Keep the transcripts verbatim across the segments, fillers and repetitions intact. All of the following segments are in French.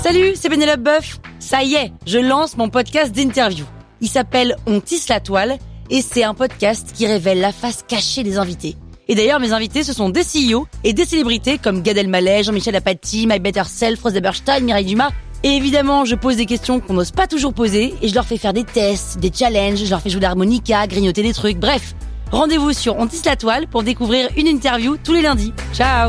Salut, c'est Pénélope Boeuf. Ça y est, je lance mon podcast d'interview. Il s'appelle On tisse la toile et c'est un podcast qui révèle la face cachée des invités. Et d'ailleurs, mes invités, ce sont des C E O et des célébrités comme Gad Elmaleh, Jean-Michel Apathy, My Better Self, Rosa Berstein, Mireille Dumas. Et évidemment, je pose des questions qu'on n'ose pas toujours poser et je leur fais faire des tests, des challenges, je leur fais jouer d'harmonica, grignoter des trucs, bref. Rendez-vous sur On tisse la toile pour découvrir une interview tous les lundis. Ciao!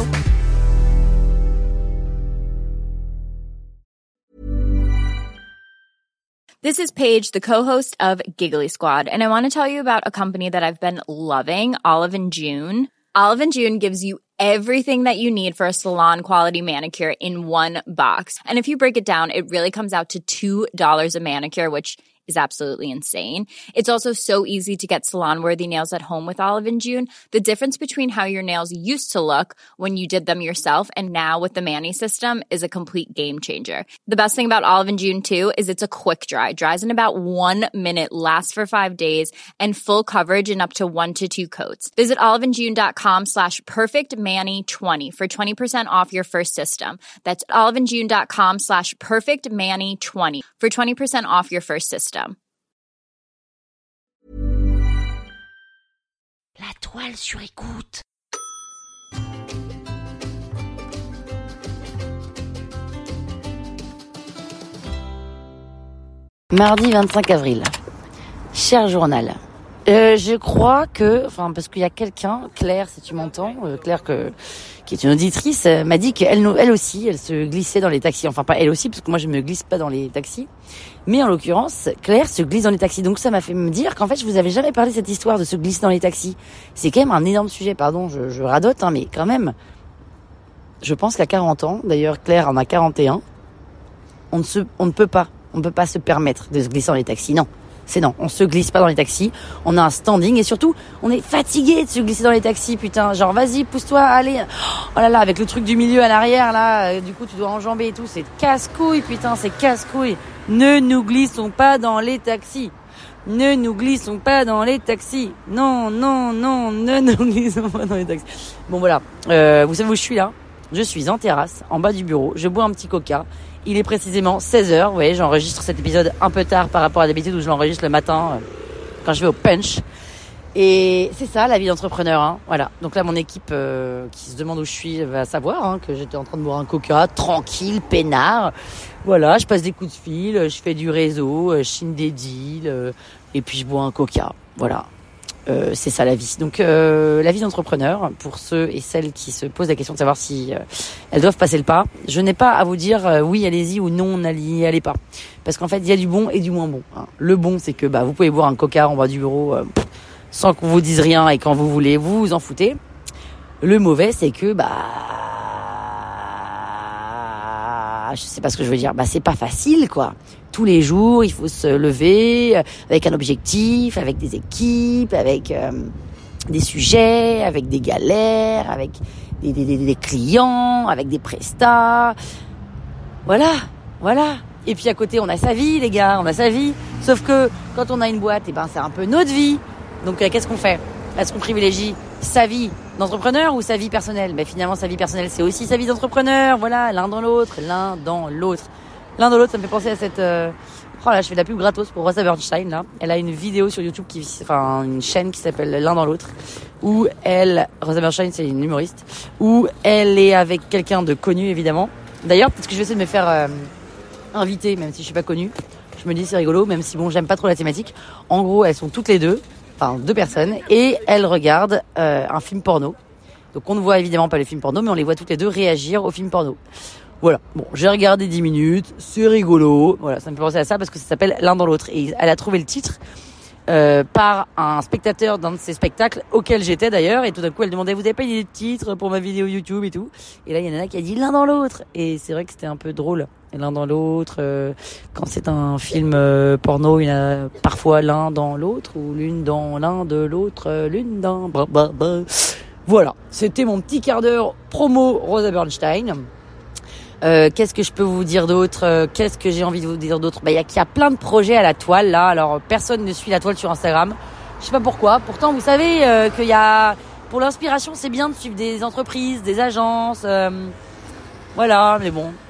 This is Paige, the co-host of Giggly Squad, and I want to tell you about a company that I've been loving, Olive and June. Olive and June gives you everything that you need for a salon-quality manicure in one box. And if you break it down, it really comes out to two dollars a manicure, which is absolutely insane. It's also so easy to get salon-worthy nails at home with Olive and June. The difference between how your nails used to look when you did them yourself and now with the Mani system is a complete game changer. The best thing about Olive and June, too, is it's a quick dry. Dries in about one minute, lasts for five days, and full coverage in up to one to two coats. Visit oliveandjune.com slash perfectmani20 for twenty percent off your first system. That's oliveandjune.com slash perfectmani20 for twenty percent off your first system. La toile sur écoute. Mardi vingt-cinq avril. Cher journal. Euh, je crois que, enfin, parce qu'il y a quelqu'un, Claire, si tu m'entends, euh, Claire, que, qui est une auditrice, euh, m'a dit qu'elle, elle aussi, elle se glissait dans les taxis. Enfin, pas elle aussi, parce que moi, je me glisse pas dans les taxis. Mais en l'occurrence, Claire se glisse dans les taxis. Donc ça m'a fait me dire qu'en fait, je vous avais jamais parlé de cette histoire de se glisser dans les taxis. C'est quand même un énorme sujet. Pardon, je, je radote, hein, mais quand même, je pense qu'à quarante ans, d'ailleurs, Claire en a quarante et un, on ne se, on ne peut pas, on ne peut pas se permettre de se glisser dans les taxis. Non. C'est non, on se glisse pas dans les taxis, on a un standing et surtout, on est fatigué de se glisser dans les taxis, putain, genre vas-y, pousse-toi, allez. Oh là là, avec le truc du milieu à l'arrière là, euh, du coup tu dois enjamber et tout, c'est casse-couille, putain, c'est casse-couille. Ne nous glissons pas dans les taxis. Ne nous glissons pas dans les taxis. Non, non, non, ne nous glissons pas dans les taxis. Bon voilà, euh, vous savez où je suis là ? Je suis en terrasse, en bas du bureau, je bois un petit coca. Il est précisément seize heures, vous voyez, j'enregistre cet épisode un peu tard par rapport à d'habitude où je l'enregistre le matin euh, quand je vais au punch. Et c'est ça, la vie d'entrepreneur, hein. Voilà. Donc là, mon équipe euh, qui se demande où je suis va savoir hein, que j'étais en train de boire un coca, tranquille, peinard. Voilà, je passe des coups de fil, je fais du réseau, je signe des deals, euh, et puis je bois un coca. Voilà. Euh, c'est ça la vie. Donc euh, la vie d'entrepreneur, pour ceux et celles qui se posent la question de savoir si euh, elles doivent passer le pas, je n'ai pas à vous dire euh, oui allez-y ou non n'allez allez pas, parce qu'en fait il y a du bon et du moins bon, hein. Le bon c'est que bah vous pouvez boire un coca en bas du bureau euh, pff, sans qu'on vous dise rien et quand vous voulez vous vous en foutez. Le mauvais c'est que bah je sais pas ce que je veux dire, bah c'est pas facile quoi. Tous les jours, il faut se lever avec un objectif, avec des équipes, avec euh, des sujets, avec des galères, avec des, des, des, des clients, avec des prestats. Voilà, voilà. Et puis à côté, on a sa vie, les gars, on a sa vie. Sauf que quand on a une boîte, eh ben c'est un peu notre vie. Donc euh, qu'est-ce qu'on fait ? Est-ce qu'on privilégie sa vie d'entrepreneur ou sa vie personnelle ? Ben finalement, sa vie personnelle, c'est aussi sa vie d'entrepreneur. Voilà, l'un dans l'autre, l'un dans l'autre. L'un dans l'autre, ça me fait penser à cette... Euh... Oh là, je fais de la pub gratos pour Rosa Berstein, là. Elle a une vidéo sur YouTube, qui, enfin, une chaîne qui s'appelle L'un dans l'autre, où elle... Rosa Berstein, c'est une humoriste, où elle est avec quelqu'un de connu, évidemment. D'ailleurs, peut-être que je vais essayer de me faire euh, inviter, même si je suis pas connue. Je me dis, c'est rigolo, même si, bon, j'aime pas trop la thématique. En gros, elles sont toutes les deux, enfin, deux personnes, et elles regardent euh, un film porno. Donc, on ne voit évidemment pas les films porno, mais on les voit toutes les deux réagir aux films porno. Voilà, bon, j'ai regardé dix minutes, c'est rigolo, voilà, ça me fait penser à ça parce que ça s'appelle L'un dans l'autre. Et elle a trouvé le titre euh, par un spectateur d'un de ses spectacles, auquel j'étais d'ailleurs, et tout d'un coup elle demandait, vous avez pas idée de titre pour ma vidéo YouTube et tout. Et là il y en a qui a dit L'un dans l'autre, et c'est vrai que c'était un peu drôle. Et L'un dans l'autre, euh, quand c'est un film euh, porno, il y en a parfois l'un dans l'autre, ou l'une dans l'un de l'autre, euh, l'une dans... Bah, bah, bah. Voilà, c'était mon petit quart d'heure promo Rosa Berstein. Euh, qu'est-ce que je peux vous dire d'autre ? euh, Qu'est-ce que j'ai envie de vous dire d'autre ? Bah, il y a, y a plein de projets à la toile là. Alors personne ne suit la toile sur Instagram. Je sais pas pourquoi. Pourtant, vous savez euh, qu'il y a pour l'inspiration, c'est bien de suivre des entreprises, des agences. Euh, voilà, mais bon,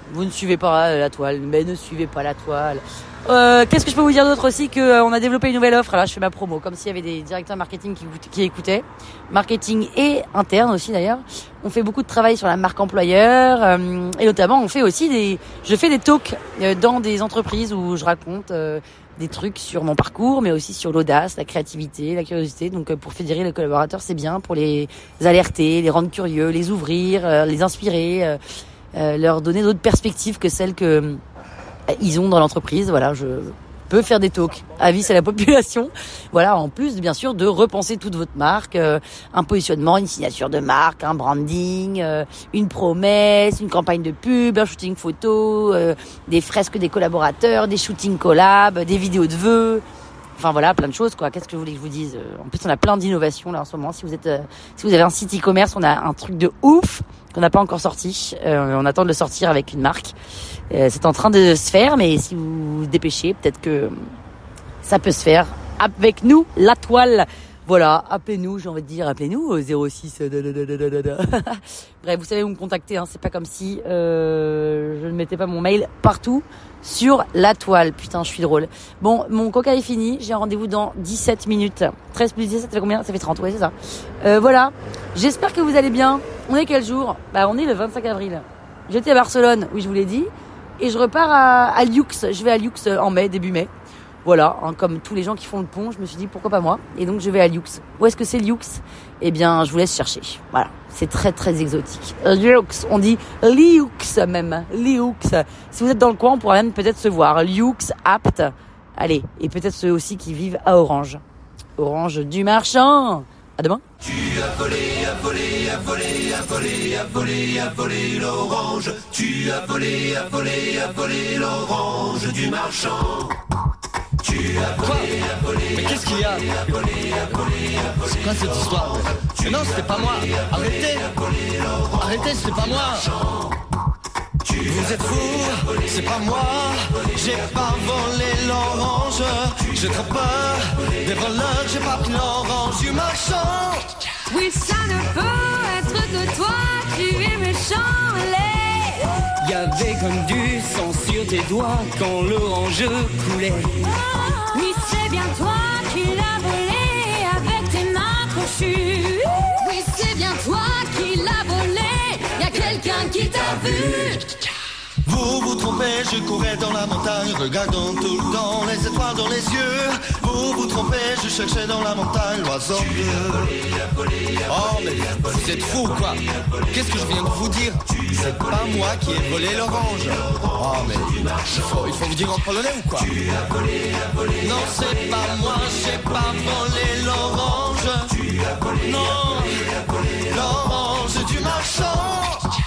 Vous ne suivez pas la toile, mais ne suivez pas la toile. Euh, qu'est-ce que je peux vous dire d'autre aussi que euh, on a développé une nouvelle offre. Alors là, je fais ma promo, comme s'il y avait des directeurs marketing qui, qui écoutaient. Marketing et interne aussi d'ailleurs. On fait beaucoup de travail sur la marque employeur euh, et notamment on fait aussi des. Je fais des talks euh, dans des entreprises où je raconte euh, des trucs sur mon parcours, mais aussi sur l'audace, la créativité, la curiosité. Donc euh, pour fédérer les collaborateurs, c'est bien pour les alerter, les rendre curieux, les ouvrir, euh, les inspirer, euh, euh, leur donner d'autres perspectives que celles que ils ont dans l'entreprise. Voilà, je peux faire des talks. Avis à la population. Voilà, en plus, bien sûr, de repenser toute votre marque, euh, un positionnement, une signature de marque, un branding, euh, une promesse, une campagne de pub, un shooting photo, euh, des fresques des collaborateurs, des shootings collab, des vidéos de vœux. Enfin voilà, plein de choses quoi. Qu'est-ce que vous voulez que je vous dise ? En plus, on a plein d'innovations là en ce moment. Si vous êtes, euh, si vous avez un site e-commerce, on a un truc de ouf qu'on n'a pas encore sorti. Euh, on attend de le sortir avec une marque. Euh, c'est en train de se faire, mais si vous vous dépêchez, peut-être que ça peut se faire avec nous, la toile. Voilà, appelez-nous, j'ai envie de dire, appelez-nous au zéro six. Bref, vous savez où me contacter, hein, c'est pas comme si euh, je ne mettais pas mon mail partout sur la toile. Putain, je suis drôle. Bon, mon coca est fini, j'ai un rendez-vous dans dix-sept minutes. treize plus dix-sept, ça fait combien ? Ça fait trente, ouais, c'est ça. Euh, voilà, j'espère que vous allez bien. On est quel jour ? Bah, on est le vingt-cinq avril. J'étais à Barcelone, oui, je vous l'ai dit, et je repars à, à Lioux. Je vais à Lioux en mai, début mai. Voilà, hein, comme tous les gens qui font le pont, je me suis dit pourquoi pas moi. Et donc je vais à Lioux. Où est-ce que c'est Lioux ? Eh bien, je vous laisse chercher. Voilà, c'est très très exotique. Lioux, on dit Lioux même. Lioux. Si vous êtes dans le coin, on pourra même peut-être se voir. Lioux, Apt. Allez, et peut-être ceux aussi qui vivent à Orange. Orange du Marchand. À demain. Tu as volé, as volé, as volé, as volé, as volé, as volé l'orange. Tu as volé, as volé, as volé l'orange du marchand. Tu as volé, as volé, mais qu'est-ce qu'il y a? C'est quoi cette histoire? Mais non, c'était pas moi. Arrêtez. Arrêtez, c'était pas moi. Vous êtes fous, c'est pas moi. J'ai pas volé l'orange. Je trappe pas des voleurs. J'ai pas pris l'orange du marchand. Oui, ça ne peut être que toi. Tu es méchant, laid. Y'avait comme du sang sur tes doigts quand l'orange coulait. Oui, c'est bien toi qui l'as volé avec tes mains crochues. Oui, c'est bien toi qui l'as volé. Y'a quelqu'un qui t'a vu. Vous vous trompez, je courais dans la montagne, regardant tout le temps les étoiles dans les yeux. Vous vous trompez, je cherchais dans la montagne l'oiseau bleu. Oh mais vous êtes fous quoi? Qu'est-ce que je viens de vous dire? C'est pas moi qui ai volé l'orange. Oh mais il faut, il faut vous dire en polonais ou quoi? Non, c'est pas moi, j'ai pas volé l'orange. Non, l'orange du marchand.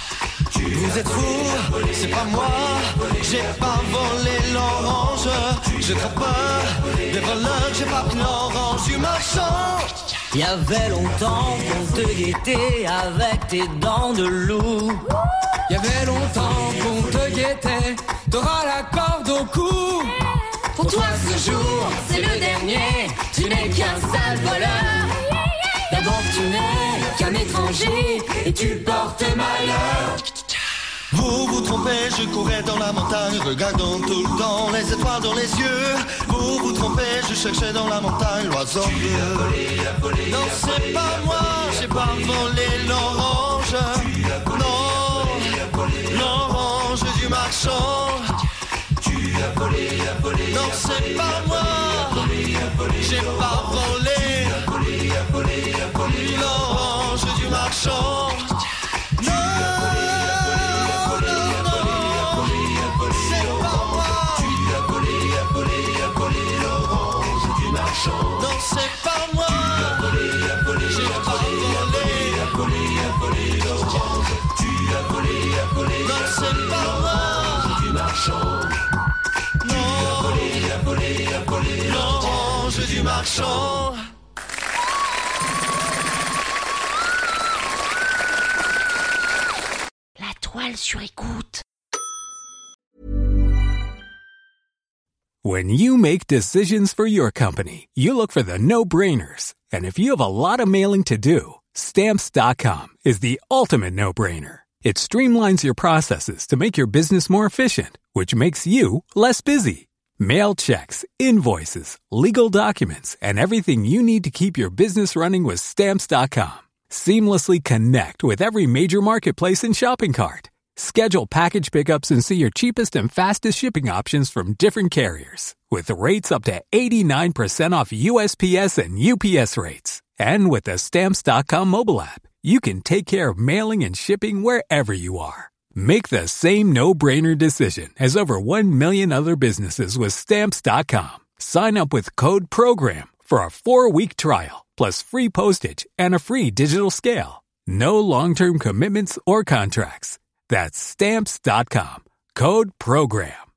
Vous êtes fous, c'est pas moi. J'ai pas volé l'orange. Je trappe pas des voleurs, j'ai pas pris l'orange du marchand. Il y avait longtemps qu'on te guettait avec tes dents de loup. Il y avait longtemps qu'on te guettait, t'auras la corde au cou. Pour toi ce jour, c'est le dernier. Tu n'es qu'un sale voleur. D'abord tu n'es qu'un étranger et tu portes malheur. Vous vous trompez, je courais dans la montagne, regardant tout le temps les étoiles dans les yeux. Vous vous trompez, je cherchais dans la montagne l'oiseau bleu. Non, c'est pas moi, j'ai pas volé l'orange. Non, l'orange du marchand. Non, c'est pas moi, j'ai pas volé l'orange du marchand. Non. Non, c'est pas moi. J'ai pas volé. Tu as volé, as volé. Non, c'est pas moi. Du marchand. Non, l'orange du marchand. La toile sur écoute. When you make decisions for your company, you look for the no-brainers. And if you have a lot of mailing to do, Stamps dot com is the ultimate no-brainer. It streamlines your processes to make your business more efficient, which makes you less busy. Mail checks, invoices, legal documents, and everything you need to keep your business running with Stamps dot com. Seamlessly connect with every major marketplace and shopping cart. Schedule package pickups and see your cheapest and fastest shipping options from different carriers, with rates up to eighty-nine percent off U S P S and U P S rates. And with the Stamps dot com mobile app, you can take care of mailing and shipping wherever you are. Make the same no-brainer decision as over one million other businesses with Stamps dot com. Sign up with code PROGRAM for a four-week trial, plus free postage and a free digital scale. No long-term commitments or contracts. That's Stamps dot com. Code PROGRAM.